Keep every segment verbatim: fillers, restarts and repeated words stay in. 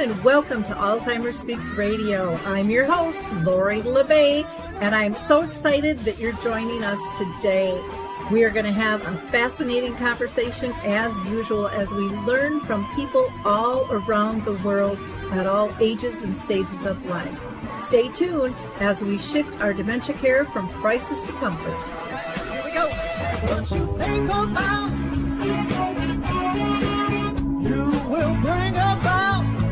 and welcome to Alzheimer's Speaks Radio. I'm your host, Lori LeBay, and I'm so excited that you're joining us today. We are going to have a fascinating conversation as usual as we learn from people all around the world at all ages and stages of life. Stay tuned as we shift our dementia care from crisis to comfort. Here we go. What you think about, you will bring about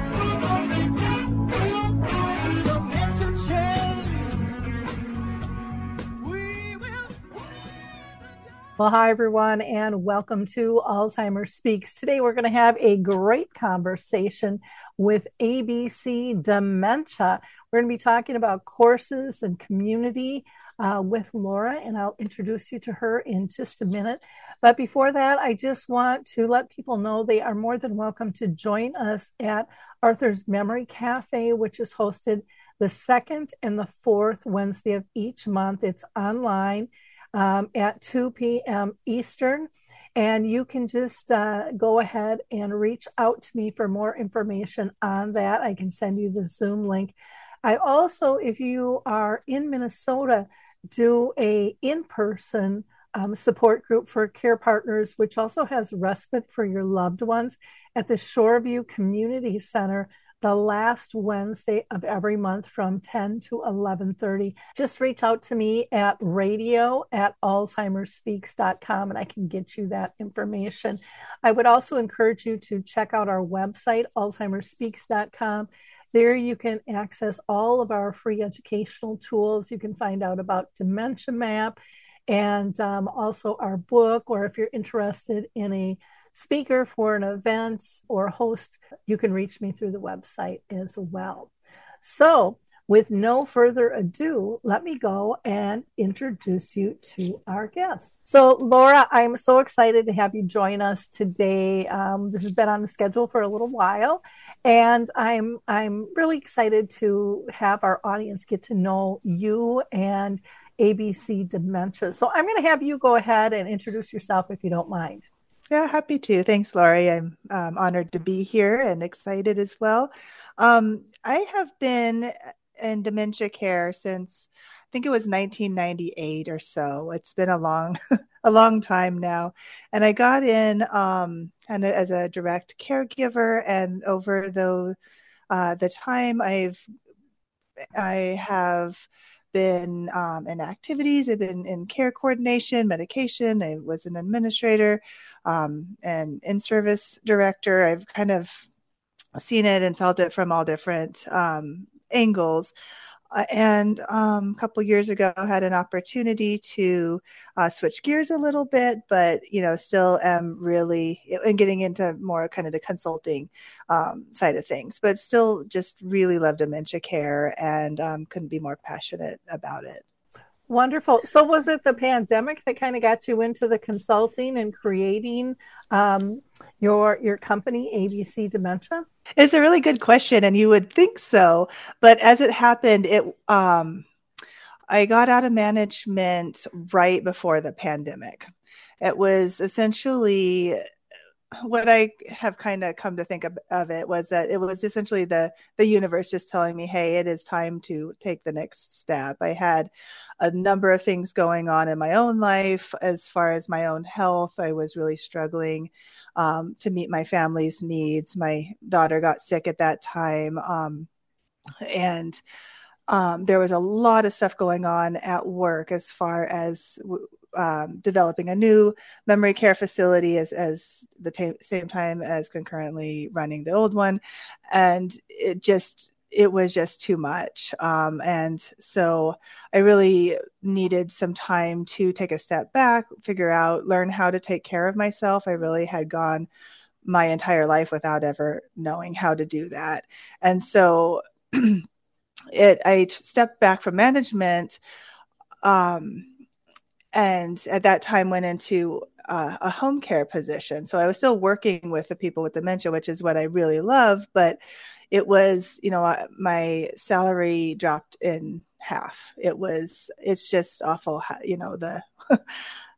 dementia change. We will. Well, hi, everyone, and welcome to Alzheimer's Speaks. Today, we're going to have a great conversation with A B C Dementia. We're going to be talking about courses and community uh, with Laura, and I'll introduce you to her in just a minute. But before that, I just want to let people know they are more than welcome to join us at Arthur's Memory Cafe, which is hosted the second and the fourth Wednesday of each month. It's online um, at two p.m. Eastern. And you can just uh, go ahead and reach out to me for more information on that. I can send you the Zoom link. I also, if you are in Minnesota, do a in-person um, support group for care partners, which also has respite for your loved ones at the Shoreview Community Center the last Wednesday of every month from ten to eleven thirty. Just reach out to me at radio at alzheimer's speaks dot com and I can get you that information. I would also encourage you to check out our website, alzheimer's speaks dot com. There you can access all of our free educational tools. You can find out about Dementia Map and um, also our book, or if you're interested in a speaker for an event or host, you can reach me through the website as well. So with no further ado, let me go and introduce you to our guests. So Laura, I'm so excited to have you join us today. Um, this has been on the schedule for a little while, and I'm I'm really excited to have our audience get to know you and A B C Dementia. So I'm going to have you go ahead and introduce yourself if you don't mind. Yeah, happy to. Thanks, Lori. I'm um, honored to be here and excited as well. Um, I have been in dementia care since I think it was nineteen ninety-eight or so. It's been a long, a long time now. And I got in um, kind of as a direct caregiver, and over the uh, the time I've I have been um, in activities. I've been in care coordination, medication. I was an administrator um, and in-service director. I've kind of seen it and felt it from all different um, angles. Uh, and um, a couple years ago, I had an opportunity to uh, switch gears a little bit, but, you know, still am really and getting into more kind of the consulting um, side of things, but still just really love dementia care and um, couldn't be more passionate about it. Wonderful. So was it the pandemic that kind of got you into the consulting and creating um, your your company, A B C Dementia? It's a really good question, and you would think so. But as it happened, it um, I got out of management right before the pandemic. It was essentially what I have kind of come to think of, of it was that it was essentially the, the universe just telling me, hey, it is time to take the next step. I had a number of things going on in my own life. As far as my own health, I was really struggling um, to meet my family's needs. My daughter got sick at that time. Um, and um, there was a lot of stuff going on at work as far as Um, developing a new memory care facility as, as the t- same time as concurrently running the old one. And it just, it was just too much. Um, and so I really needed some time to take a step back, figure out, learn how to take care of myself. I really had gone my entire life without ever knowing how to do that. And so it, I stepped back from management, um, and at that time went into uh, a home care position. So I was still working with the people with dementia, which is what I really love. But it was, you know, uh, my salary dropped in half. It was, it's just awful. You know, the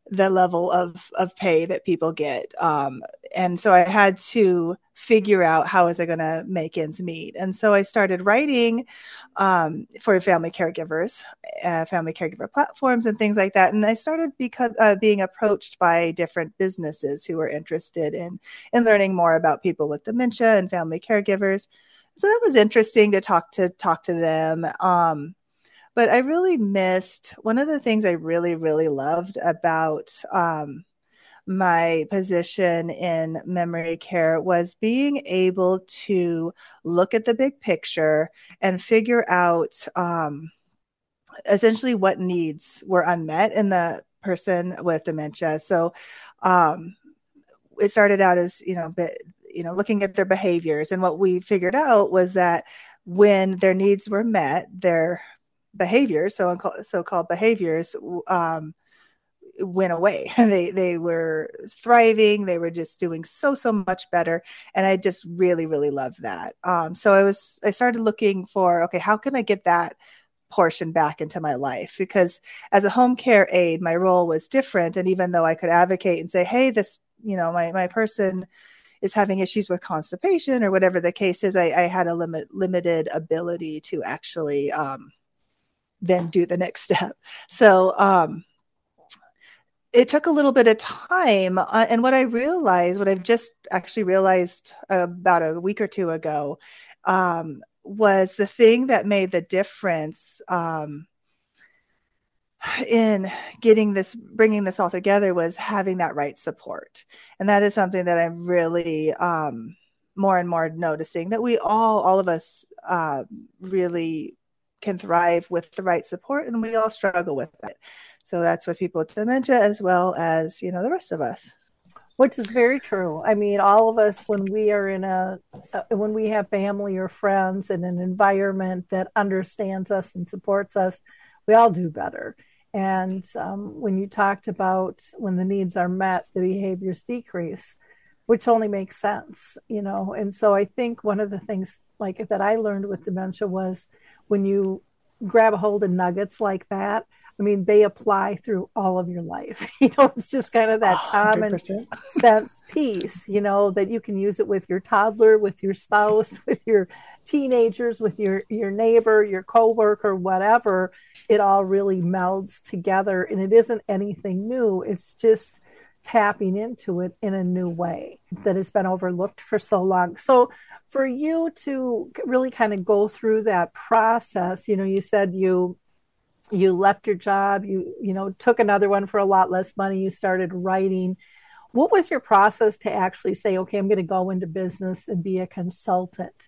the level of, of pay that people get. Um, and so I had to figure out how was I going to make ends meet. And so I started writing um, for family caregivers, uh, family caregiver platforms and things like that. And I started because, uh, being approached by different businesses who were interested in, in learning more about people with dementia and family caregivers. So that was interesting to talk to, talk to them. Um, But I really missed one of the things I really, really loved about um, my position in memory care was being able to look at the big picture and figure out um, essentially what needs were unmet in the person with dementia. So um, it started out as, you know, be, you know, looking at their behaviors. And what we figured out was that when their needs were met, their behaviors, so so-called behaviors, um, went away. They they were thriving. They were just doing so so much better, and I just really really loved that. Um, so I was I started looking for, okay, how can I get that portion back into my life? Because as a home care aide, my role was different, and even though I could advocate and say, hey, this, you know, my my person is having issues with constipation or whatever the case is, I, I had a limit limited ability to actually um, then do the next step. So um, it took a little bit of time. Uh, and what I realized, what I've just actually realized about a week or two ago, um, was the thing that made the difference um, in getting this, bringing this all together, was having that right support. And that is something that I'm really um, more and more noticing, that we all, all of us uh, really can thrive with the right support, and we all struggle with it. So that's with people with dementia as well as, you know, the rest of us. Which is very true. I mean, all of us, when we are in a, uh, when we have family or friends in an environment that understands us and supports us, we all do better. And um, when you talked about when the needs are met, the behaviors decrease, which only makes sense, you know. And so I think one of the things like that I learned with dementia was when you grab a hold of nuggets like that, I mean, they apply through all of your life. You know, it's just kind of that common sense piece, you know, that you can use it with your toddler, with your spouse, with your teenagers, with your, your neighbor, your coworker, whatever. It all really melds together, and it isn't anything new. It's just tapping into it in a new way that has been overlooked for so long. So for you to really kind of go through that process, you know, you said you you left your job, you you know, took another one for a lot less money, you started writing. What was your process to actually say, okay, I'm going to go into business and be a consultant?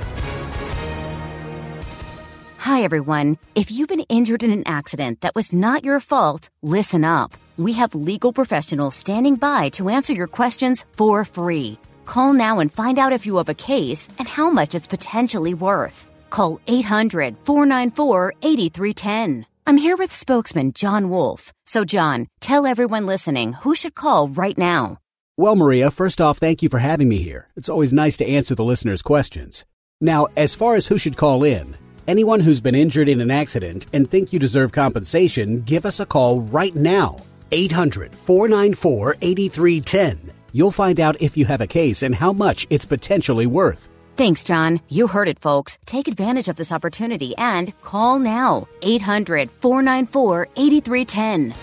Hi, everyone. If you've been injured in an accident that was not your fault, listen up. We have legal professionals standing by to answer your questions for free. Call now and find out if you have a case and how much it's potentially worth. Call eight hundred, four nine four, eight three one zero. I'm here with spokesman John Wolf. So, John, tell everyone listening who should call right now. Well, Maria, first off, thank you for having me here. It's always nice to answer the listeners' questions. Now, as far as who should call in, anyone who's been injured in an accident and think you deserve compensation, give us a call right now. eight hundred, four nine four, eight three one zero. You'll find out if you have a case and how much it's potentially worth. Thanks, John. You heard it, folks. Take advantage of this opportunity and call now. eight hundred, four nine four, eight three one zero.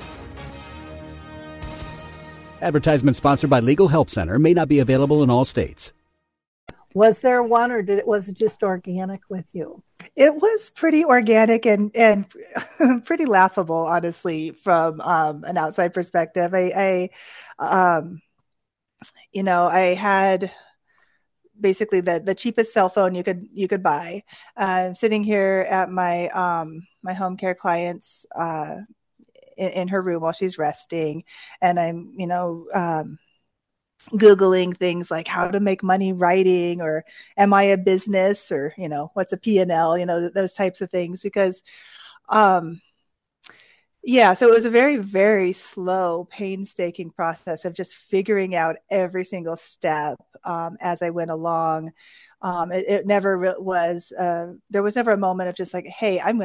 Advertisement sponsored by Legal Help Center. May not be available in all states. Was there one, or did it was it just organic with you? It was pretty organic and and pretty laughable, honestly, from um, an outside perspective. I, I um, you know, I had basically the, the cheapest cell phone you could you could buy. Uh, sitting here at my um, my home care client's uh, in, in her room while she's resting, and I'm you know. Um, Googling things like how to make money writing, or am I a business, or, you know, what's a P and L, you know, those types of things, because, um, yeah, so it was a very, very slow, painstaking process of just figuring out every single step um, as I went along. Um, it, it never re- was, uh, there was never a moment of just like, hey, I'm going to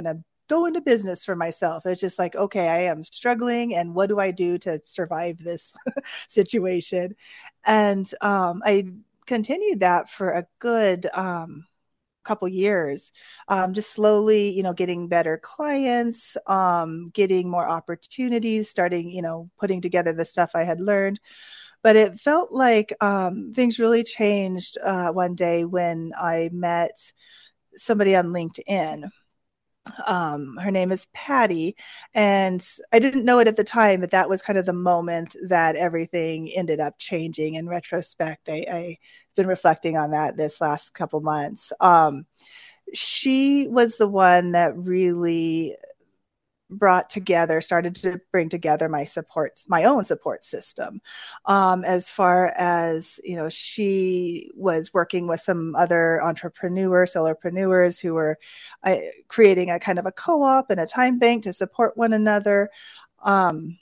go into business for myself. It's just like, okay, I am struggling, and what do I do to survive this situation? And um, I continued that for a good um, couple years, um, just slowly, you know, getting better clients, um, getting more opportunities, starting, you know, putting together the stuff I had learned. But it felt like um, things really changed uh, one day when I met somebody on LinkedIn. Um, her name is Patty, and I didn't know it at the time, but that was kind of the moment that everything ended up changing. In retrospect, I, I've been reflecting on that this last couple months. Um, she was the one that really brought together, started to bring together my support, my own support system. Um, as far as, you know, she was working with some other entrepreneurs, solopreneurs who were uh, creating a kind of a co-op and a time bank to support one another. Um,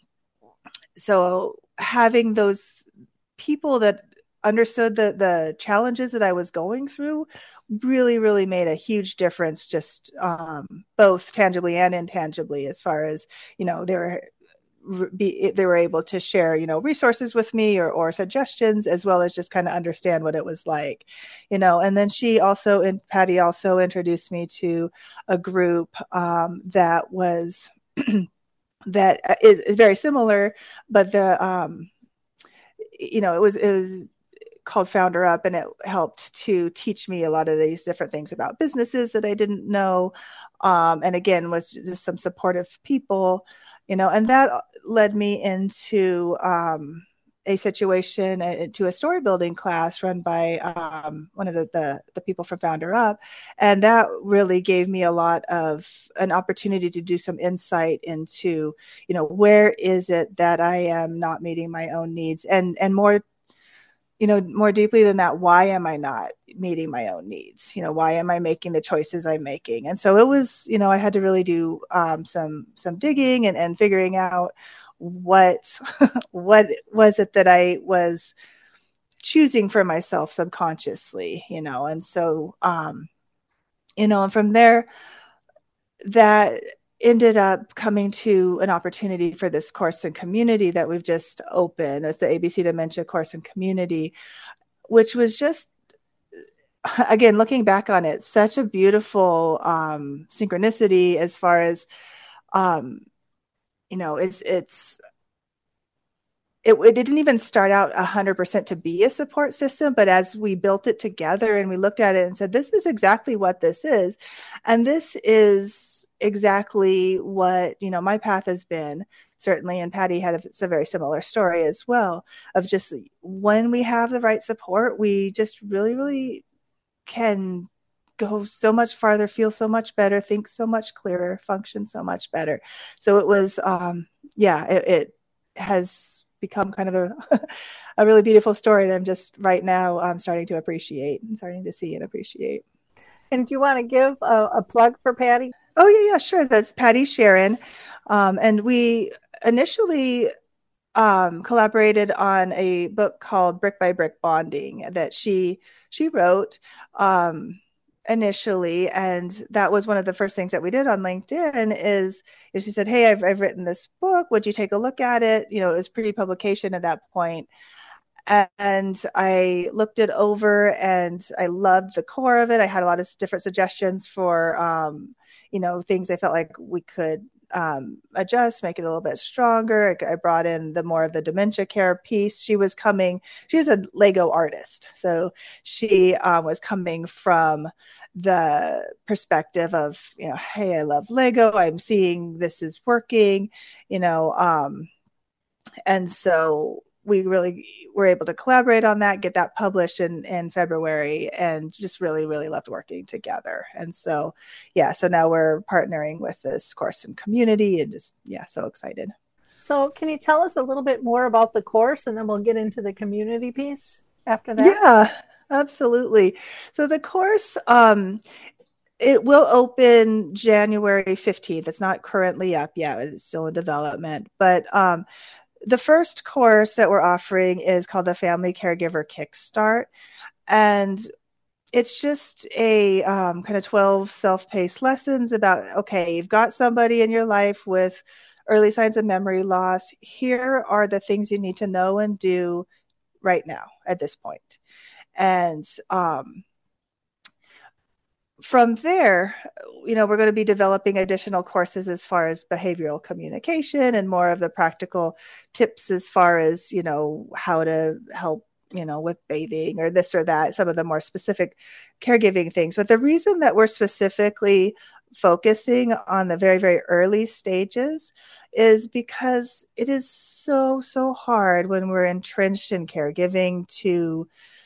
so having those people that understood the the challenges that I was going through really, really made a huge difference, just um, both tangibly and intangibly, as far as, you know, they were be, they were able to share, you know, resources with me or, or suggestions, as well as just kind of understand what it was like, you know. And then she also, and Patty also introduced me to a group um, that was, that is, is very similar, but the, um, you know, it was, it was, called Founder Up, and it helped to teach me a lot of these different things about businesses that I didn't know. Um, and again, was just some supportive people, you know, and that led me into um, a situation, uh, to a story building class run by um, one of the, the, the people from Founder Up. And that really gave me a lot of an opportunity to do some insight into, you know, where is it that I am not meeting my own needs, and, and more, you know, more deeply than that, why am I not meeting my own needs? You know, why am I making the choices I'm making? And so it was, you know, I had to really do um, some some digging and, and figuring out what what was it that I was choosing for myself subconsciously, you know. And so, um, you know, and from there, that ended up coming to an opportunity for this course and community that we've just opened. It's the A B C Dementia Course and Community, which was just, again, looking back on it, such a beautiful um, synchronicity as far as, um, you know, it's, it's, It, it didn't even start out one hundred percent to be a support system, but as we built it together and we looked at it and said, this is exactly what this is. And this is exactly what, you know, my path has been, certainly. And Patty had a, a very similar story as well, of just when we have the right support, we just really, really can go so much farther, feel so much better, think so much clearer, function so much better. So it was, um, yeah, it, it has become kind of a, a really beautiful story that I'm just right now I'm starting to appreciate and starting to see and appreciate. And do you want to give a, a plug for Patty? Oh, yeah, yeah, sure. That's Patty Sharon. Um, and we initially um, collaborated on a book called Brick by Brick Bonding that she she wrote um, initially. And that was one of the first things that we did on LinkedIn is, is she said, hey, I've, I've written this book. Would you take a look at it? You know, it was pre-publication at that point. And I looked it over and I loved the core of it. I had a lot of different suggestions for, um, you know, things I felt like we could um, adjust, make it a little bit stronger. I, I brought in the more of the dementia care piece. She was coming, she was a Lego artist. So she um, was coming from the perspective of, you know, hey, I love Lego. I'm seeing this is working, you know, um, and so we really were able to collaborate on that, get that published in, in February, and just really, really loved working together. And so, yeah, so now we're partnering with this course and community and just, yeah, so excited. So can you tell us a little bit more about the course, and then we'll get into the community piece after that? Yeah, absolutely. So the course, um, it will open January fifteenth. It's not currently up yet. It's still in development, but um, the first course that we're offering is called the Family Caregiver Kickstart. And it's just a um, kind of twelve self-paced lessons about, okay, you've got somebody in your life with early signs of memory loss. Here are the things you need to know and do right now at this point. And um, from there, you know, we're going to be developing additional courses as far as behavioral communication and more of the practical tips as far as, you know, how to help, you know, with bathing or this or that, some of the more specific caregiving things. But the reason that we're specifically focusing on the very, very early stages is because it is so, so hard when we're entrenched in caregiving to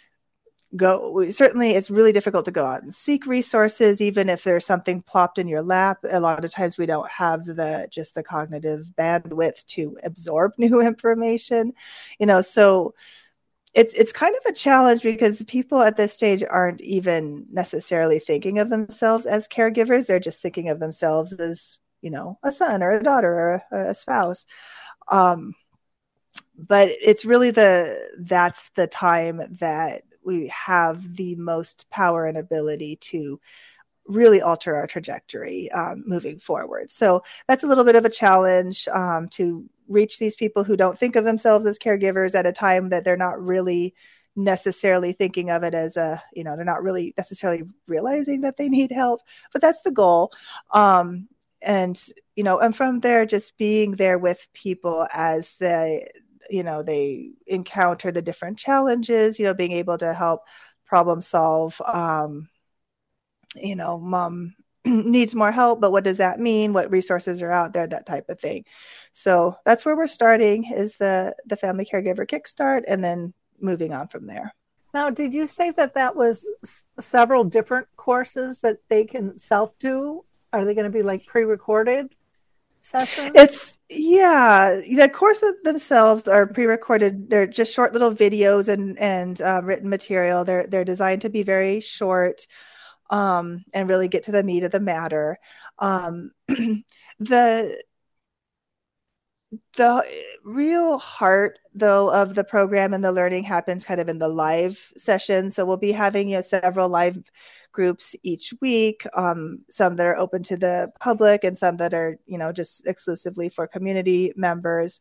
go. Certainly, it's really difficult to go out and seek resources, even if there's something plopped in your lap. A lot of times we don't have the just the cognitive bandwidth to absorb new information, you know, so It's it's kind of a challenge because people at this stage aren't even necessarily thinking of themselves as caregivers. They're just thinking of themselves as, you know, a son or a daughter or a, a spouse. Um, but it's really the that's the time that we have the most power and ability to really alter our trajectory um, moving forward. So that's a little bit of a challenge um, to reach these people who don't think of themselves as caregivers at a time that they're not really necessarily thinking of it as a, you know, they're not really necessarily realizing that they need help, but that's the goal. Um, and, you know, and from there, just being there with people as they, you know, they encounter the different challenges, you know, being able to help problem solve, um, you know, mom needs more help, but what does that mean? What resources are out there? That type of thing. So that's where we're starting, is the, the Family Caregiver Kickstart, and then moving on from there. Now, did you say that that was s- several different courses that they can self-do? Are they going to be like pre-recorded sessions? It's, yeah, the courses themselves are pre-recorded. They're just short little videos and, and uh, written material. They're, they're designed to be very short, um, and really get to the meat of the matter. Um, the the real heart, though, of the program and the learning happens kind of in the live session. So we'll be having, you know, several live groups each week, um, some that are open to the public and some that are, you know, just exclusively for community members.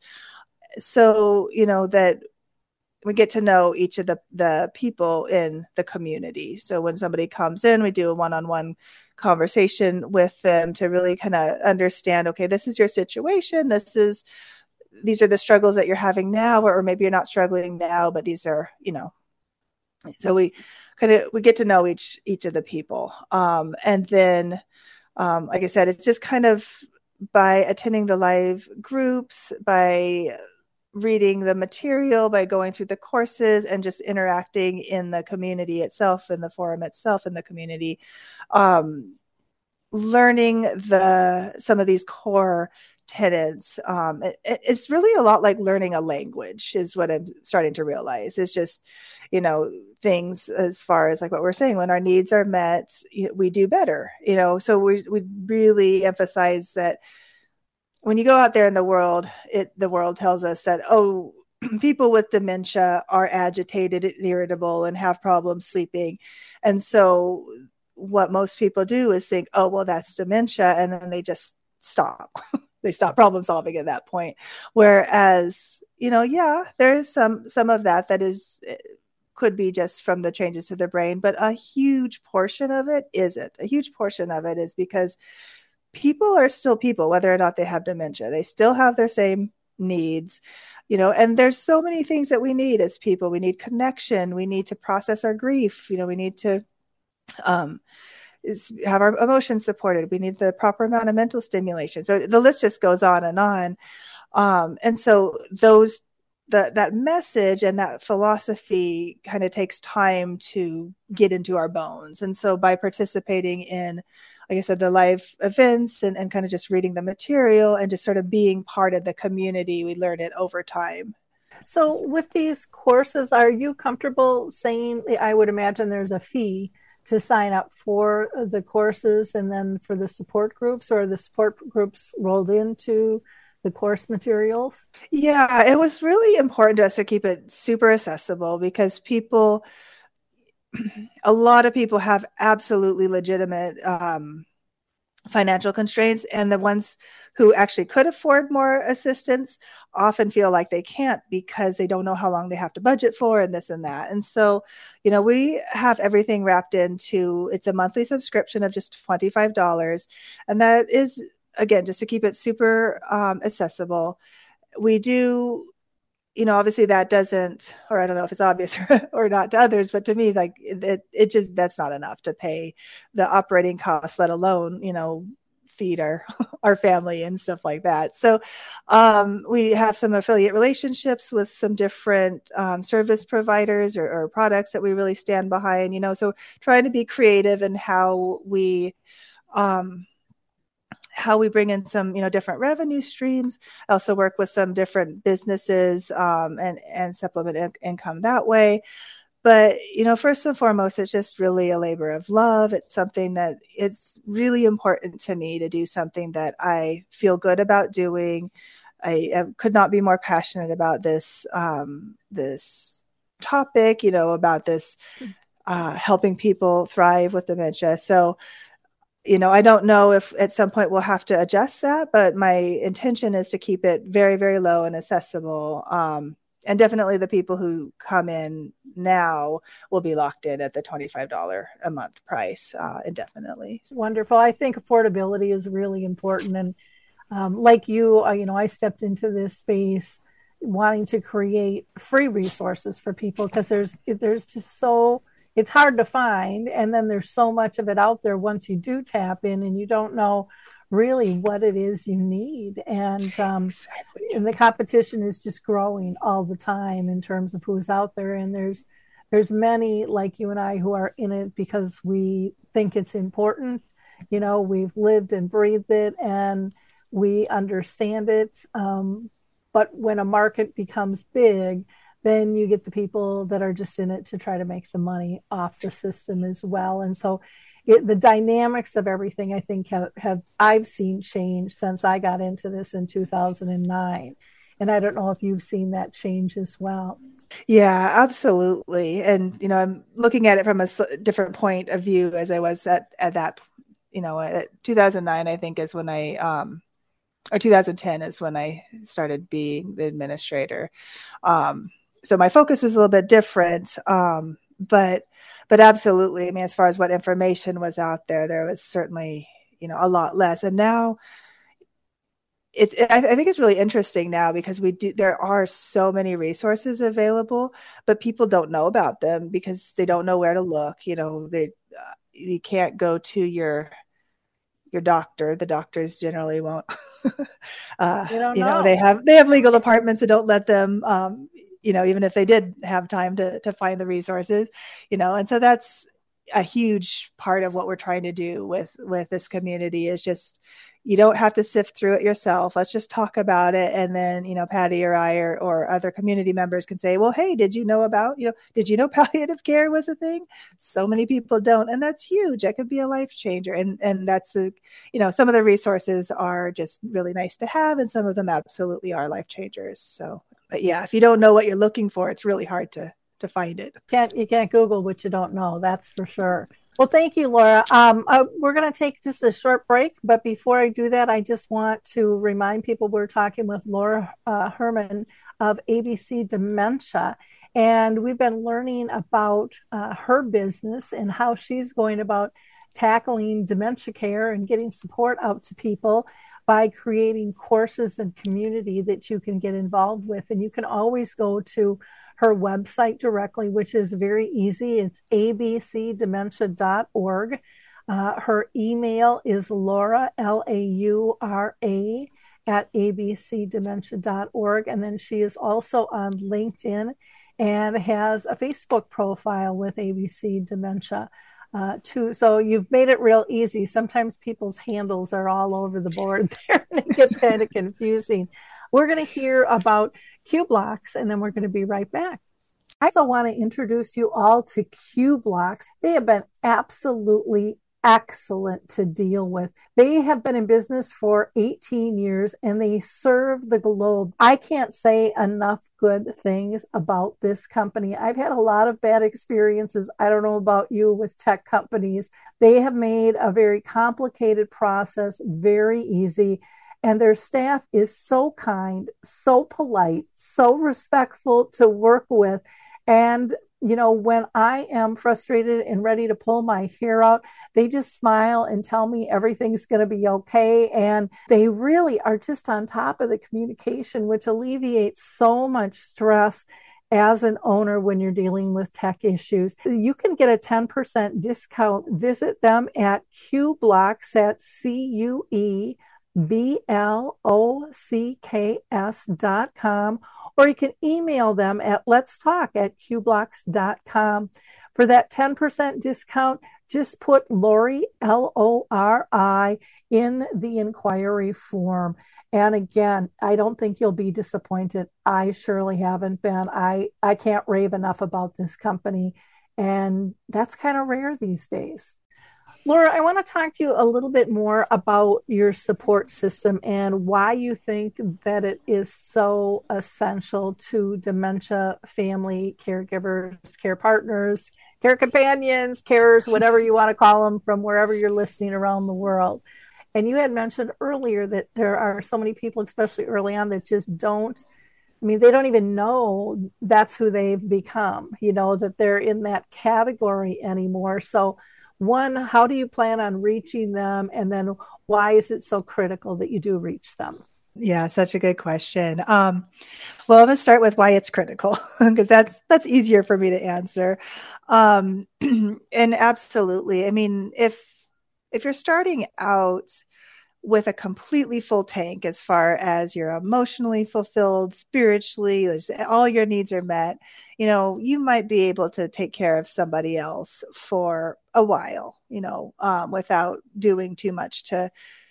So, you know, that we get to know each of the, the people in the community. So when somebody comes in, we do a one-on-one conversation with them to really kind of understand, okay, this is your situation. This is, these are the struggles that you're having now, or maybe you're not struggling now, but these are, you know, so we kind of, we get to know each, each of the people. Um, and then, um, like I said, it's just kind of by attending the live groups, by reading the material, by going through the courses, and just interacting in the community itself, in the forum itself, in the community, um, learning the some of these core tenets. Um, it, it's really a lot like learning a language, is what I'm starting to realize. It's just, you know, things as far as like what we're saying, when our needs are met, you know, we do better, you know, so we, we really emphasize that when you go out there in the world, it the world tells us that, oh, people with dementia are agitated and irritable and have problems sleeping. And so what most people do is think, oh, well, that's dementia. And then they just stop. They stop problem solving at that point. Whereas, you know, yeah, there is some some of that that is could be just from the changes to the brain, but a huge portion of it isn't. A huge portion of it is because people are still people, whether or not they have dementia. They still have their same needs, you know, and there's so many things that we need as people. We need connection. We need to process our grief. You know, we need to um, is have our emotions supported. We need the proper amount of mental stimulation. So the list just goes on and on. Um, and so those, the, that message and that philosophy kind of takes time to get into our bones. And so by participating in, like I said, the live events and, and kind of just reading the material and just sort of being part of the community, we learn it over time. So with these courses, are you comfortable saying, I would imagine there's a fee to sign up for the courses and then for the support groups, or the support groups rolled into the course materials? Yeah, it was really important to us to keep it super accessible because people, a lot of people have absolutely legitimate um, financial constraints, and the ones who actually could afford more assistance often feel like they can't because they don't know how long they have to budget for and this and that. And so, you know, we have everything wrapped into, it's a monthly subscription of just twenty-five dollars. And that is, again, just to keep it super um, accessible. We do, you know, obviously that doesn't, or I don't know if it's obvious or not to others, but to me, like it, it just, that's not enough to pay the operating costs, let alone, you know, feed our, our family and stuff like that. So um, we have some affiliate relationships with some different um, service providers or, or products that we really stand behind, you know, so trying to be creative in how we, um, how we bring in some, you know, different revenue streams. I also work with some different businesses um, and, and supplement in- income that way. But, you know, first and foremost, it's just really a labor of love. It's something that it's really important to me to do something that I feel good about doing. I, I could not be more passionate about this, um, this topic, you know, about this uh, helping people thrive with dementia. So, you know, I don't know if at some point we'll have to adjust that, but my intention is to keep it very, very low and accessible. Um, and definitely the people who come in now will be locked in at the twenty-five dollars a month price uh, indefinitely. Wonderful. I think affordability is really important. And um, like you, uh, you know, I stepped into this space wanting to create free resources for people because there's, there's just so it's hard to find. And then there's so much of it out there once you do tap in and you don't know really what it is you need. And, um, exactly. and the competition is just growing all the time in terms of who's out there. And there's, there's many like you and I who are in it because we think it's important. You know, we've lived and breathed it and we understand it. Um, but when a market becomes big, then you get the people that are just in it to try to make the money off the system as well. And so it, the dynamics of everything, I think, have, have I've seen change since I got into this in two thousand nine. And I don't know if you've seen that change as well. Yeah, absolutely. And, you know, I'm looking at it from a different point of view as I was at, at that, you know, at two thousand nine, I think is when I, um, or two thousand ten is when I started being the administrator. Um, So my focus was a little bit different, um, but but absolutely. I mean, as far as what information was out there, there was certainly, you know, a lot less. And now, it's it, I, I think it's really interesting now because we do there are so many resources available, but people don't know about them because they don't know where to look. You know, they uh, you can't go to your your doctor. The doctors generally won't. uh, you don't you know. know, they have they have legal departments that don't let them. Um, you know, even if they did have time to, to find the resources, you know, and so that's a huge part of what we're trying to do with, with this community is just, you don't have to sift through it yourself. Let's just talk about it. And then, you know, Patty or I or, or other community members can say, well, hey, did you know about, you know, did you know palliative care was a thing? So many people don't. And that's huge. That could be a life changer. And, and that's the, you know, some of the resources are just really nice to have. And some of them absolutely are life changers. So, but yeah, if you don't know what you're looking for, it's really hard to, to find it. Can't, you can't Google what you don't know. That's for sure. Well, thank you, Laura. Um, uh, we're going to take just a short break, but before I do that, I just want to remind people we're talking with Laura uh, Herman of A B C Dementia, and we've been learning about uh, her business and how she's going about tackling dementia care and getting support out to people by creating courses and community that you can get involved with. And you can always go to her website directly, which is very easy. It's a b c dementia dot org. Uh, her email is Laura, L A U R A, at a b c dementia dot org. And then she is also on LinkedIn and has a Facebook profile with A B C Dementia. Uh, too. So you've made it real easy. Sometimes people's handles are all over the board there and it gets kind of confusing. We're going to hear about Q-Blocks and then we're going to be right back. I also want to introduce you all to Q-Blocks. They have been absolutely excellent to deal with. They have been in business for eighteen years and they serve the globe. I can't say enough good things about this company. I've had a lot of bad experiences. I don't know about you with tech companies. They have made a very complicated process very easy. And their staff is so kind, so polite, so respectful to work with. And you know, when I am frustrated and ready to pull my hair out, they just smile and tell me everything's going to be okay. And they really are just on top of the communication, which alleviates so much stress as an owner when you're dealing with tech issues. You can get a ten percent discount. Visit them at Cueblocks, that's C U E B L O C K S dot com, or you can email them at let's talk at cueblocks dot com. For that ten percent discount, just put Lori, L O R I, in the inquiry form. And again, I don't think you'll be disappointed. I surely haven't been. I, I can't rave enough about this company, and that's kind of rare these days. Laura, I want to talk to you a little bit more about your support system and why you think that it is so essential to dementia family caregivers, care partners, care companions, carers, whatever you want to call them, from wherever you're listening around the world. And you had mentioned earlier that there are so many people, especially early on, that just don't, I mean, they don't even know that's who they've become, you know, that they're in that category anymore. So one, how do you plan on reaching them? And then why is it so critical that you do reach them? Yeah, such a good question. Um, well, I'm going to start with why it's critical, because that's that's easier for me to answer. Um, and absolutely, I mean, if if you're starting out with a completely full tank as far as you're emotionally fulfilled, spiritually, all your needs are met, you know, you might be able to take care of somebody else for a while, you know, um, without doing too much to,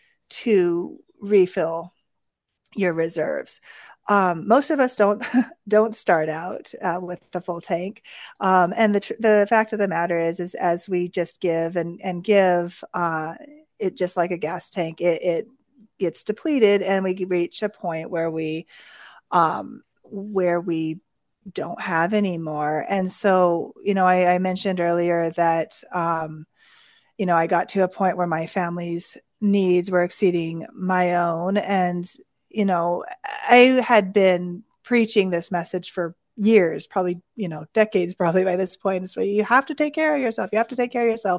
to refill your reserves. Um, most of us don't don't start out uh, with the full tank, um, and the tr- the fact of the matter is, is as we just give and and give, uh, it just like a gas tank, it, it gets depleted, and we reach a point where we um, where we don't have any more. And so, you know, I, I mentioned earlier that um, you know, I got to a point where my family's needs were exceeding my own, and you know, I had been preaching this message for years, probably, you know, decades, probably by this point. So you have to take care of yourself. You have to take care of yourself.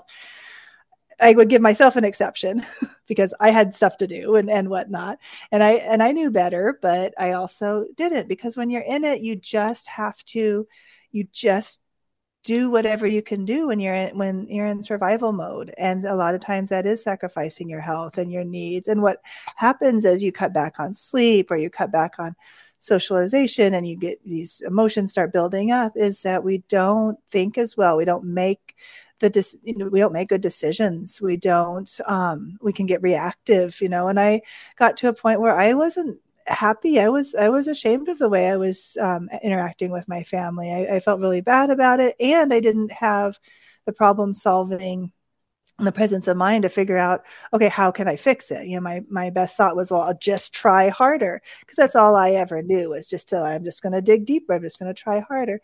I would give myself an exception because I had stuff to do and, and whatnot. And I, and I knew better, but I also didn't, because when you're in it, you just have to, you just do whatever you can do when you're in, when you're in survival mode. And a lot of times that is sacrificing your health and your needs. And what happens as you cut back on sleep or you cut back on socialization and you get these emotions start building up is that we don't think as well. We don't make the, you know, we don't make good decisions. We don't, um, we can get reactive, you know, and I got to a point where I wasn't happy. I was, I was ashamed of the way I was um, interacting with my family. I, I felt really bad about it. And I didn't have the problem solving and the presence of mind to figure out, okay, how can I fix it? You know, my, my best thought was, well, I'll just try harder, because that's all I ever knew was just to, I'm just going to dig deeper. I'm just going to try harder.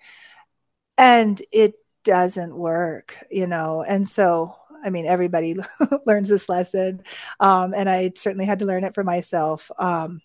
And it doesn't work, you know? And so, I mean, everybody learns this lesson. Um, and I certainly had to learn it for myself. Um,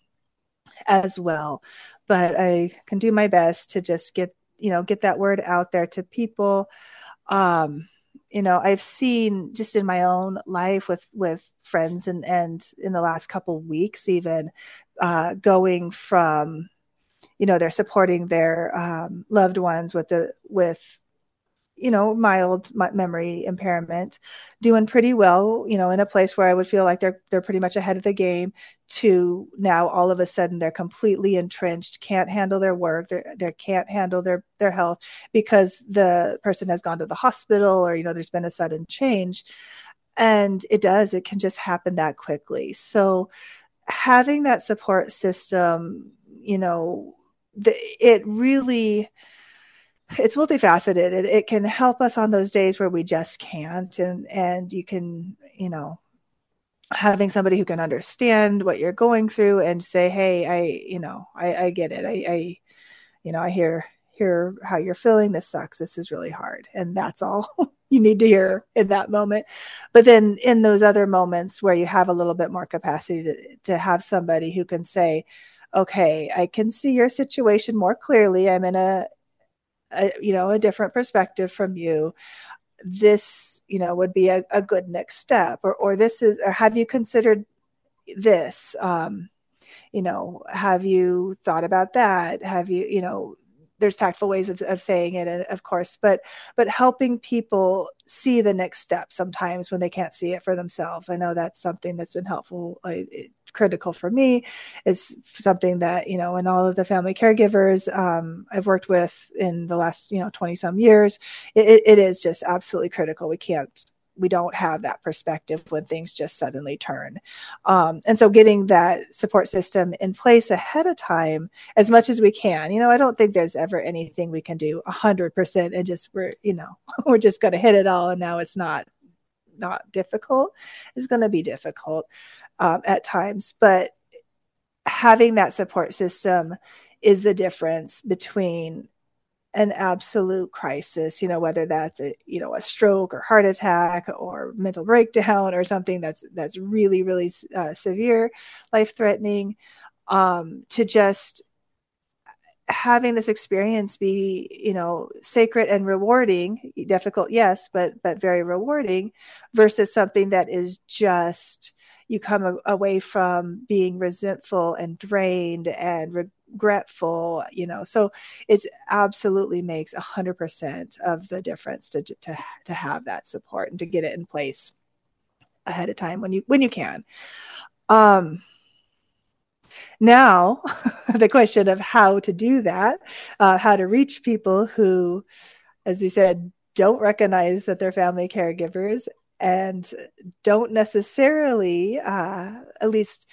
as well. But I can do my best to just get, you know, get that word out there to people. Um, you know, I've seen just in my own life with, with friends and, and in the last couple of weeks, even uh, going from, you know, they're supporting their um, loved ones with the, with, you know, mild memory impairment, doing pretty well, you know, in a place where I would feel like they're, they're pretty much ahead of the game, to now all of a sudden they're completely entrenched, can't handle their work. They they can't handle their, their health because the person has gone to the hospital, or, you know, there's been a sudden change. And it does, it can just happen that quickly. So having that support system, you know, the, it really, it's multifaceted. It, it can help us on those days where we just can't. And, and you can, you know, having somebody who can understand what you're going through and say, hey, I, you know, I, I get it. I, I, you know, I hear, hear how you're feeling. This sucks. This is really hard. And that's all you need to hear in that moment. But then in those other moments where you have a little bit more capacity to, to have somebody who can say, okay, I can see your situation more clearly. I'm in a, a you know, a different perspective from you. This, you know, would be a, a good next step, or, or this is, or have you considered this? Um, you know, have you thought about that? Have you, you know, there's tactful ways of, of saying it, of course, but, but helping people see the next step sometimes when they can't see it for themselves. I know that's something that's been helpful, uh, critical for me. It's something that, you know, and all of the family caregivers um, I've worked with in the last, you know, twenty some years, it, it is just absolutely critical. We can't, we don't have that perspective when things just suddenly turn. Um, and so getting that support system in place ahead of time as much as we can. You know, I don't think there's ever anything we can do one hundred percent and just, we're, you know, we're just going to hit it all and now it's not, not difficult. It's going to be difficult um, at times. But having that support system is the difference between an absolute crisis, you know, whether that's a, you know, a stroke or heart attack or mental breakdown or something that's, that's really, really uh, severe, life-threatening, um, to just having this experience be, you know, sacred and rewarding, difficult, yes, but, but very rewarding, versus something that is just, you come a- away from being resentful and drained and regretful, you know. So it absolutely makes a hundred percent of the difference to, to, to have that support and to get it in place ahead of time when you, when you can. Um, Now, the question of how to do that, uh, how to reach people who, as you said, don't recognize that they're family caregivers and don't necessarily, uh, at least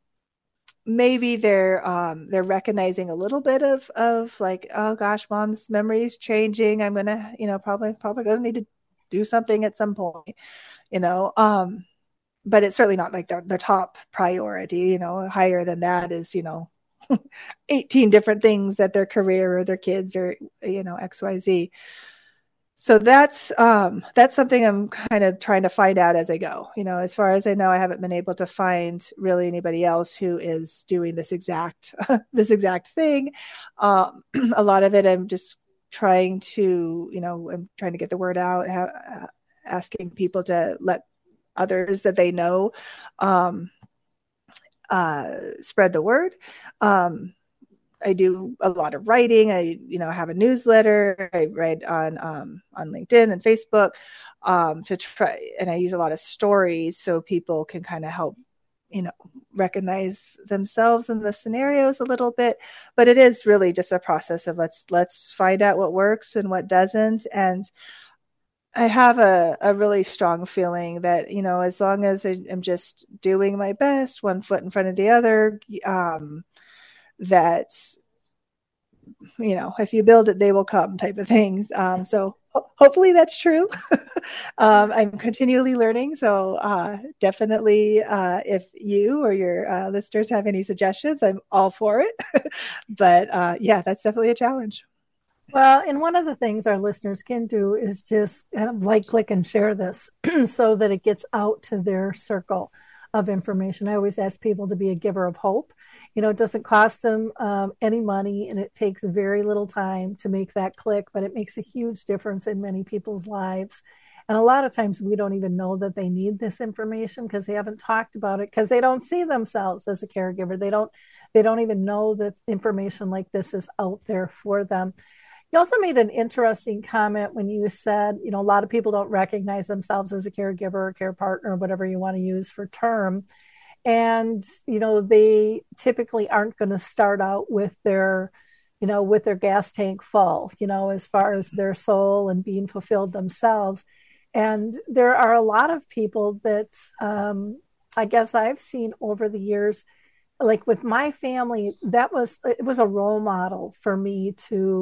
maybe they're um, they're recognizing a little bit of of like, oh gosh, mom's memory is changing. I'm gonna, you know, probably probably gonna need to do something at some point, you know. Um, but it's certainly not like their, their top priority, you know. Higher than that is, you know, eighteen different things that their career or their kids or, you know, X Y Z. So that's, um, that's something I'm kind of trying to find out as I go. You know, as far as I know, I haven't been able to find really anybody else who is doing this exact, this exact thing. Um, a lot of it, I'm just trying to, you know, I'm trying to get the word out, ha- asking people to let others that they know um, uh, spread the word. Um, I do a lot of writing. I, you know, have a newsletter. I write on um, on LinkedIn and Facebook um, to try, and I use a lot of stories so people can kind of help, you know, recognize themselves in the scenarios a little bit. But it is really just a process of let's let's find out what works and what doesn't. And I have a, a really strong feeling that, you know, as long as I am just doing my best, one foot in front of the other, um, that, you know, if you build it, they will come type of things. Um, so ho- hopefully that's true. um, I'm continually learning. So uh, definitely uh, if you or your uh, listeners have any suggestions, I'm all for it. But uh, yeah, that's definitely a challenge. Well, and one of the things our listeners can do is just kind of like, click, and share this so that it gets out to their circle of information. I always ask people to be a giver of hope. You know, it doesn't cost them um, any money, and it takes very little time to make that click, but it makes a huge difference in many people's lives. And a lot of times we don't even know that they need this information because they haven't talked about it, because they don't see themselves as a caregiver. They don't, they don't even know that information like this is out there for them. You also made an interesting comment when you said, you know, a lot of people don't recognize themselves as a caregiver or care partner, or whatever you want to use for term. And, you know, they typically aren't going to start out with their, you know, with their gas tank full, you know, as far as their soul and being fulfilled themselves. And there are a lot of people that um, I guess I've seen over the years, like with my family, that was, it was a role model for me to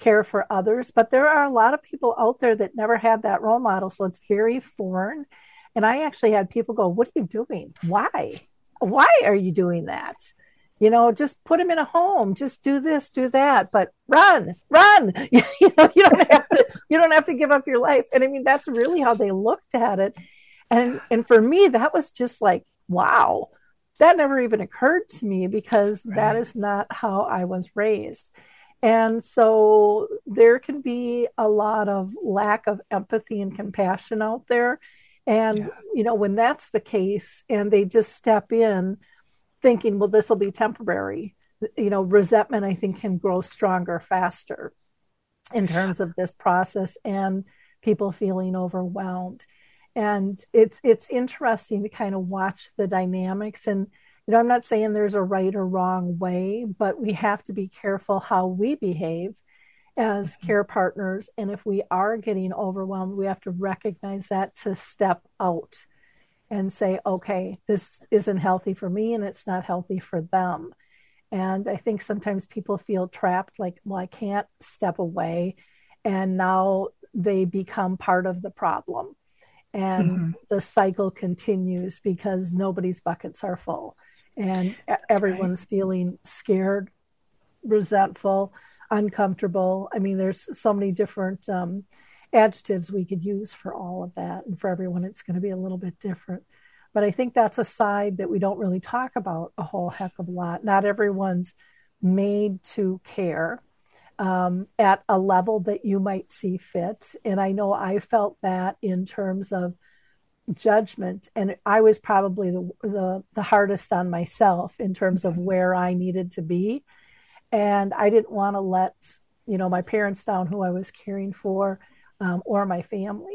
care for others. But there are a lot of people out there that never had that role model. So it's very foreign. And I actually had people go, what are you doing? Why? Why are you doing that? You know, just put him in a home, just do this, do that, but run, run. You know, you don't have to, you don't have to give up your life. And I mean, that's really how they looked at it. And, and for me, that was just like, wow, that never even occurred to me because right. that is not how I was raised. And so there can be a lot of lack of empathy and compassion out there. And, yeah. you know, when that's the case and they just step in thinking, well, this will be temporary, you know, resentment, I think, can grow stronger faster in terms of this process and people feeling overwhelmed. And it's it's interesting to kind of watch the dynamics. And, you know, I'm not saying there's a right or wrong way, but we have to be careful how we behave as care partners. And if we are getting overwhelmed, we have to recognize that to step out and say, okay, this isn't healthy for me and it's not healthy for them. And I think sometimes people feel trapped, like, well, I can't step away. And now they become part of the problem. And mm-hmm. the cycle continues because nobody's buckets are full. And That's everyone's right. feeling scared, resentful, uncomfortable. I mean, there's so many different um, adjectives we could use for all of that. And for everyone, it's going to be a little bit different. But I think that's a side that we don't really talk about a whole heck of a lot. Not everyone's made to care um, at a level that you might see fit. And I know I felt that in terms of judgment. And I was probably the, the, the hardest on myself in terms of where I needed to be. And I didn't want to let, you know, my parents down who I was caring for, um, or my family.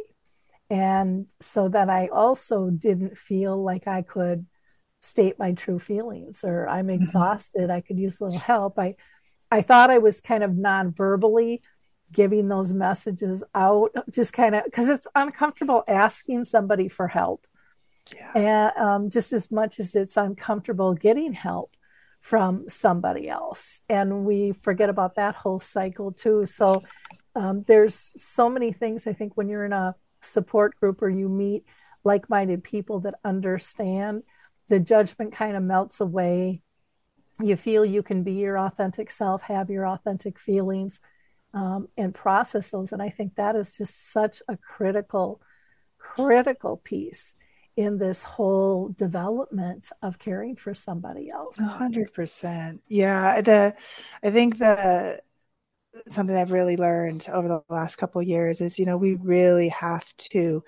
And so then I also didn't feel like I could state my true feelings, or I'm exhausted. Mm-hmm. I could use a little help. I, I thought I was kind of non-verbally giving those messages out, just kind of, because it's uncomfortable asking somebody for help. Yeah. And um, just as much as it's uncomfortable getting help from somebody else. And we forget about that whole cycle too. So um, there's so many things, I think, when you're in a support group or you meet like-minded people that understand, the judgment kind of melts away. You feel you can be your authentic self, have your authentic feelings, um, and process those. And I think that is just such a critical, critical piece in this whole development of caring for somebody else. A hundred percent. Yeah. The, I think the, something I've really learned over the last couple of years is, you know, we really have to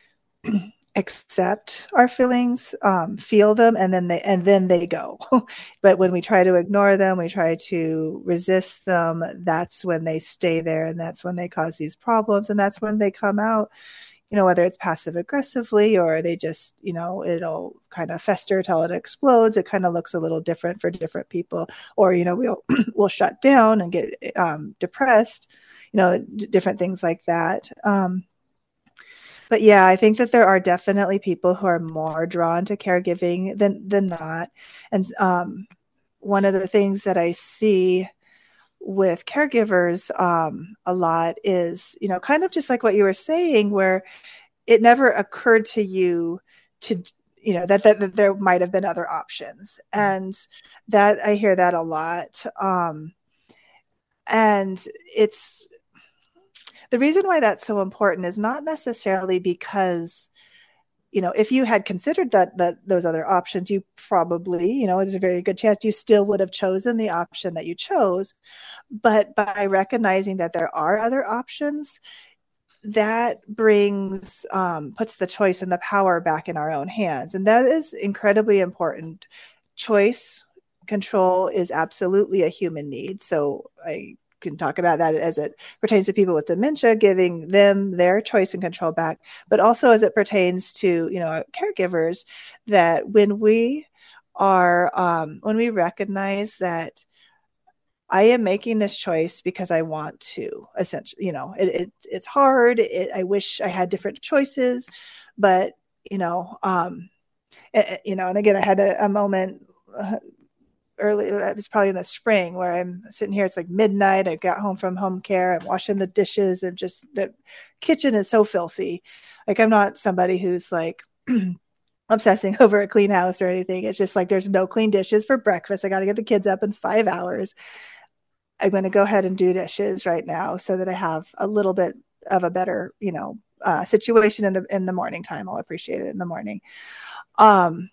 accept our feelings, um, feel them, and then they, and then they go. But when we try to ignore them, we try to resist them, that's when they stay there. And that's when they cause these problems. And that's when they come out, you know, whether it's passive aggressively or they just, you know, it'll kind of fester till it explodes. It kind of looks a little different for different people, or, you know, we'll, we'll shut down and get um, depressed, you know, d- different things like that. Um, but yeah, I think that there are definitely people who are more drawn to caregiving than, than not. And um, one of the things that I see with caregivers um, a lot is, you know, kind of just like what you were saying, where it never occurred to you to, you know, that, that, that there might have been other options. And that I hear that a lot. Um, and it's, the reason why that's so important is not necessarily because, you know, if you had considered that, that those other options, you probably, you know, there's a very good chance you still would have chosen the option that you chose. But by recognizing that there are other options, that brings, um, puts the choice and the power back in our own hands. And that is incredibly important. Choice, control is absolutely a human need. So I can talk about that as it pertains to people with dementia, giving them their choice and control back, but also as it pertains to, you know, caregivers, that when we are, um, when we recognize that I am making this choice because I want to, essentially, you know, it, it it's hard. It, I wish I had different choices, but, you know, um, it, you know, and again, I had a, a moment uh, early, it was probably in the spring where I'm sitting here, it's like midnight. I got home from home care. I'm washing the dishes, and just the kitchen is so filthy. Like, I'm not somebody who's like obsessing over a clean house or anything. It's just like, there's no clean dishes for breakfast. I got to get the kids up in five hours. I'm going to go ahead and do dishes right now so that I have a little bit of a better, you know, uh, situation in the, in the morning time. I'll appreciate it in the morning. Um,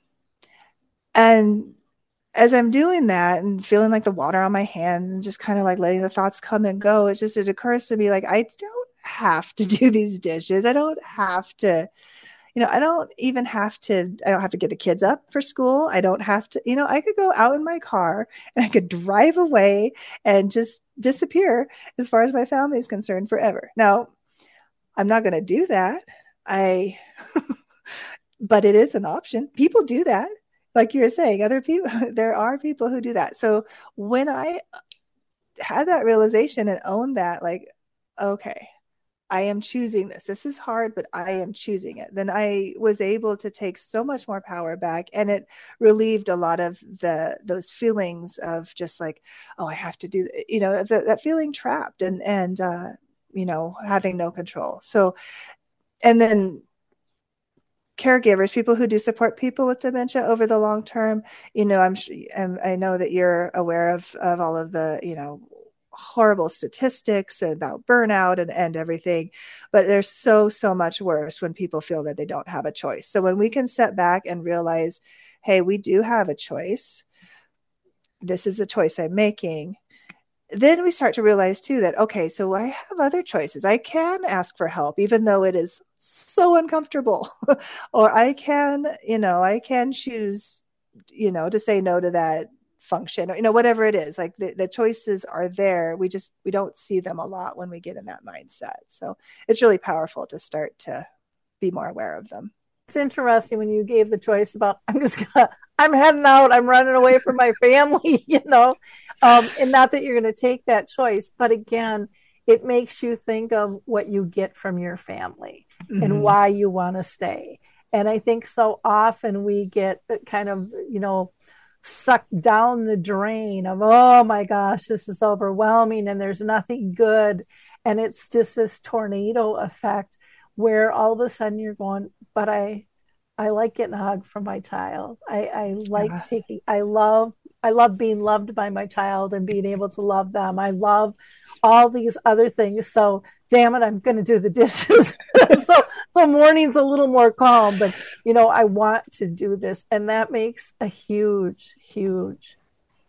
and as I'm doing that and feeling like the water on my hands and just kind of like letting the thoughts come and go, it just, it occurs to me, like, I don't have to do these dishes. I don't have to, you know, I don't even have to, I don't have to get the kids up for school. I don't have to, you know, I could go out in my car and I could drive away and just disappear as far as my family is concerned forever. Now, I'm not going to do that. I, but it is an option. People do that. Like you were saying, other people, there are people who do that. So when I had that realization and owned that, like, okay, I am choosing this. This is hard, but I am choosing it. Then I was able to take so much more power back, and it relieved a lot of the those feelings of just like, oh, I have to do, you know, the, that feeling trapped and and uh, you know, having no control. So, and then caregivers, people who do support people with dementia over the long term, you know, I'm, I'm I know that you're aware of of all of the, you know, horrible statistics about burnout and, and everything, but there's so, so much worse when people feel that they don't have a choice. So when we can step back and realize, hey, we do have a choice. This is the choice I'm making. Then we start to realize too that, okay, so I have other choices. I can ask for help, even though it is so uncomfortable, or I can, you know, I can choose, you know, to say no to that function, or, you know, whatever it is. Like, the, the choices are there. We just, we don't see them a lot when we get in that mindset. So it's really powerful to start to be more aware of them. It's interesting when you gave the choice about, I'm just gonna, I'm heading out, I'm running away from my family, you know, um, and not that you're going to take that choice, but again, it makes you think of what you get from your family mm-hmm. and why you want to stay. And I think so often we get kind of, you know, sucked down the drain of, oh my gosh, this is overwhelming and there's nothing good. And it's just this tornado effect where all of a sudden you're going, but I, I like getting a hug from my child. I, I like yeah. taking, I love, I love being loved by my child and being able to love them. I love all these other things. So damn it, I'm going to do the dishes. so, so morning's a little more calm, but you know, I want to do this. And that makes a huge, huge,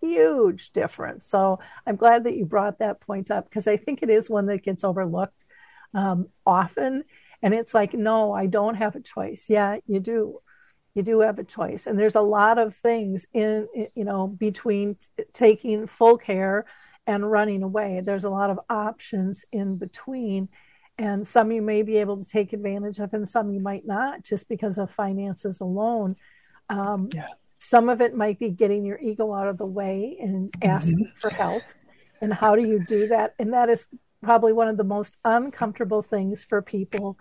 huge difference. So I'm glad that you brought that point up, because I think it is one that gets overlooked um, often. And it's like, no, I don't have a choice. Yeah, you do. You do have a choice. And there's a lot of things in, you know, between t- taking full care and running away. There's a lot of options in between. And some you may be able to take advantage of, and some you might not, just because of finances alone. Um, yeah. Some of it might be getting your ego out of the way and asking mm-hmm. for help. And how do you do that? And that is probably one of the most uncomfortable things for people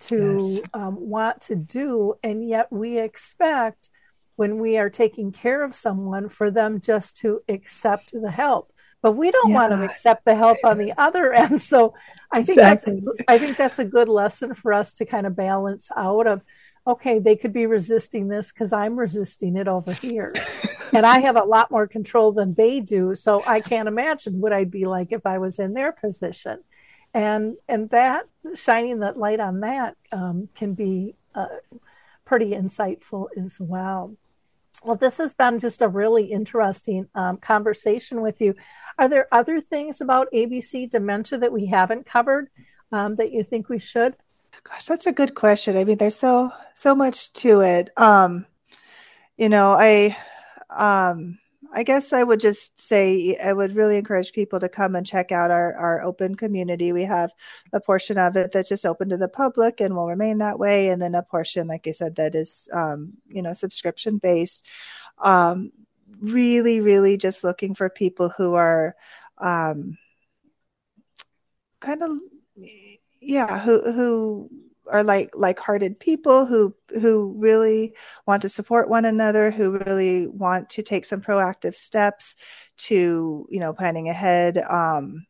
to yes. um, want to do. And yet we expect, when we are taking care of someone, for them just to accept the help. But we don't yeah. want to accept the help on the other end. So I think exactly. that's I think that's a good lesson for us to kind of balance out of, okay, they could be resisting this because I'm resisting it over here. And I have a lot more control than they do. So I can't imagine what I'd be like if I was in their position. And and that, shining that light on that um, can be uh, pretty insightful as well. Well, this has been just a really interesting um, conversation with you. Are there other things about A B C dementia that we haven't covered um, that you think we should? Gosh, that's a good question. I mean, there's so so much to it. Um, you know, I um, I guess I would just say I would really encourage people to come and check out our, our open community. We have a portion of it that's just open to the public and will remain that way. And then a portion, like I said, that is, um, you know, subscription based. Um, really, really just looking for people who are um, kind of, yeah, who, who are like like-hearted people who who really want to support one another, who really want to take some proactive steps to, you know, planning ahead, um,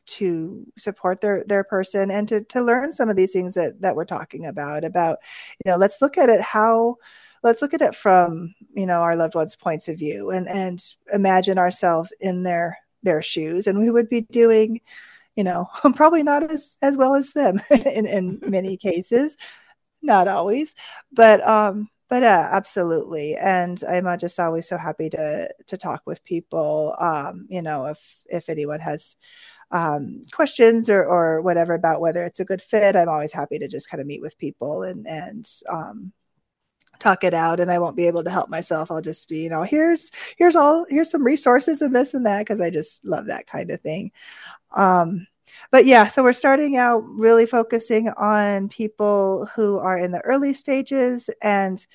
to support their their person and to to learn some of these things that that we're talking about. About, you know, let's look at it how. Let's look at it from, you know, our loved ones' points of view, and, and imagine ourselves in their their shoes, and we would be doing, you know, probably not as, as well as them in, in many cases, not always, but um, but uh, absolutely. And I'm uh, just always so happy to to talk with people. Um, you know, if if anyone has um, questions or or whatever about whether it's a good fit, I'm always happy to just kind of meet with people and and um, talk it out. And I won't be able to help myself. I'll just be, you know, here's, here's all, here's some resources and this and that. Cause I just love that kind of thing. Um, but yeah, so we're starting out really focusing on people who are in the early stages, and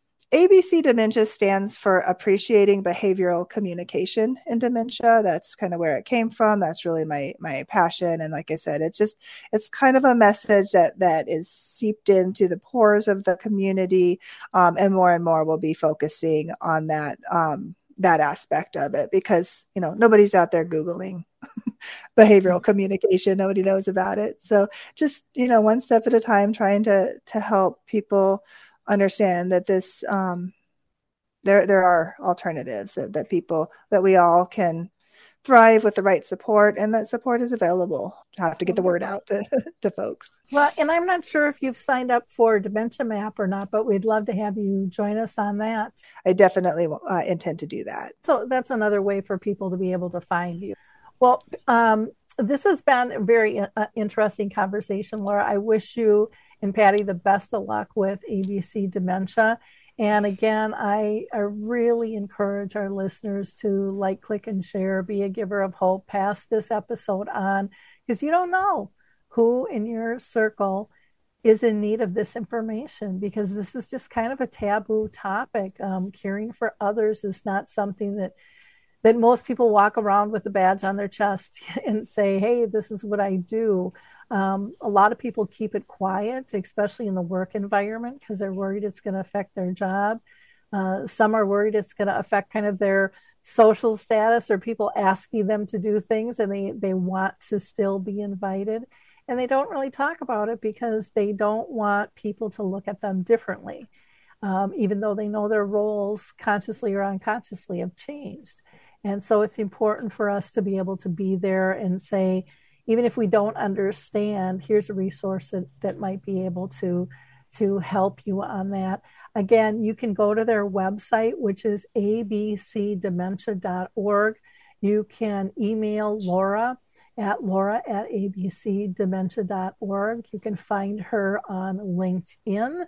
A B C dementia stands for Appreciating Behavioral Communication in Dementia. That's kind of where it came from. That's really my my passion. And like I said, it's just, it's kind of a message that that is seeped into the pores of the community. Um, and more and more we'll be focusing on that, um, that aspect of it, because, you know, nobody's out there Googling behavioral communication. Nobody knows about it. So just, you know, one step at a time, trying to, to help people understand that this, um, there, there are alternatives that, that people, that we all can thrive with the right support, and that support is available. Have to get the word out to, to folks. Well, and I'm not sure if you've signed up for Dementia Map or not, but we'd love to have you join us on that. I definitely uh, intend to do that. So that's another way for people to be able to find you. Well, um, this has been a very uh, interesting conversation, Laura. I wish you and Patty the best of luck with A B C Dementia. And again, I, I really encourage our listeners to like, click, and share, be a giver of hope, pass this episode on, because you don't know who in your circle is in need of this information, because this is just kind of a taboo topic. Um, caring for others is not something that that most people walk around with a badge on their chest and say, hey, this is what I do. Um, a lot of people keep it quiet, especially in the work environment, because they're worried it's going to affect their job. Uh, some are worried it's going to affect kind of their social status, or people asking them to do things, and they, they want to still be invited. And they don't really talk about it because they don't want people to look at them differently, um, even though they know their roles consciously or unconsciously have changed. And so it's important for us to be able to be there and say, even if we don't understand, here's a resource that, that might be able to, to help you on that. Again, you can go to their website, which is a b c dementia dot org. You can email Laura at laura at a b c dementia dot org. You can find her on LinkedIn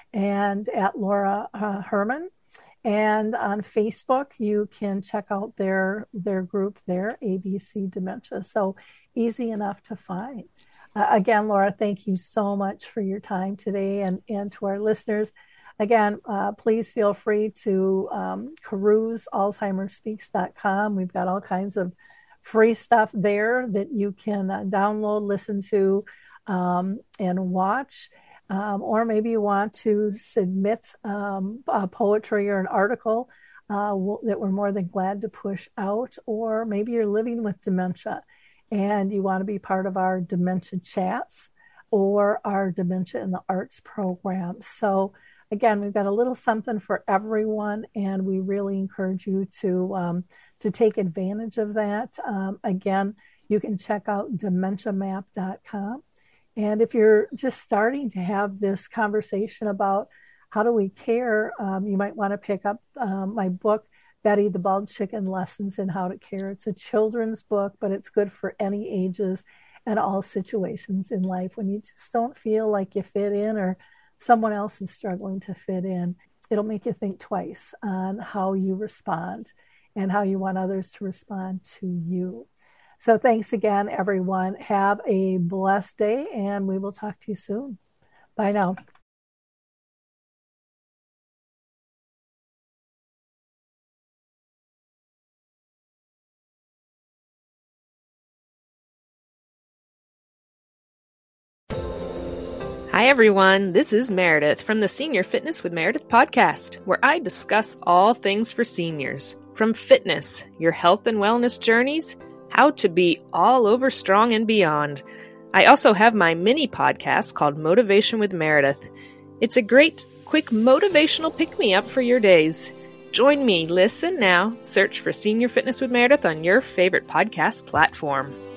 and at Laura uh, Herman. And on Facebook, you can check out their their group there, A B C Dementia. So easy enough to find. Uh, again, Laura, thank you so much for your time today. And, and to our listeners, again, uh, please feel free to um, peruse alzheimer speaks dot com. We've got all kinds of free stuff there that you can uh, download, listen to, um, and watch. Um, or maybe you want to submit um, a poetry or an article uh, that we're more than glad to push out. Or maybe you're living with dementia and you want to be part of our dementia chats or our dementia in the arts program. So again, we've got a little something for everyone, and we really encourage you to um, to take advantage of that. Um, again, you can check out dementia map dot com. And if you're just starting to have this conversation about how do we care, um, you might want to pick up um, my book, Betty the Bald Chicken Lessons in How to Care. It's a children's book, but it's good for any ages and all situations in life. When you just don't feel like you fit in, or someone else is struggling to fit in, it'll make you think twice on how you respond and how you want others to respond to you. So thanks again, everyone. Have a blessed day, and we will talk to you soon. Bye now. Hi, everyone. This is Meredith from the Senior Fitness with Meredith podcast, where I discuss all things for seniors. From fitness, your health and wellness journeys, how to be all over strong and beyond. I also have my mini podcast called Motivation with Meredith. It's a great, quick motivational pick-me-up for your days. Join me, listen now, search for Senior Fitness with Meredith on your favorite podcast platform.